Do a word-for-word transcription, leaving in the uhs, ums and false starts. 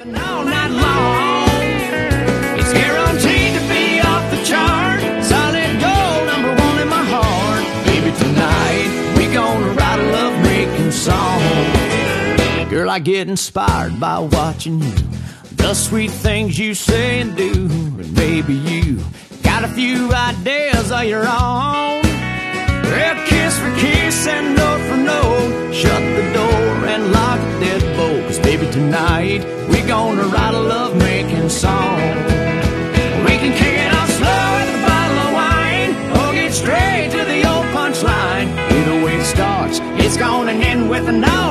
nothing all night long. It's guaranteed to be off the chart. Solid gold, number one in my heart. Baby, tonight we gonna write a love-making song. Girl, I get inspired by watching you, the sweet things you say and do. And baby, you got a few ideas of your own. Well, kiss for kiss and note for note, shut the door and lock the deadbolt. Cause baby, tonight we gonna write a love-making song. We can kick it off slow with a bottle of wine, or get straight to the old punchline. Either way it starts, it's gonna end with a no.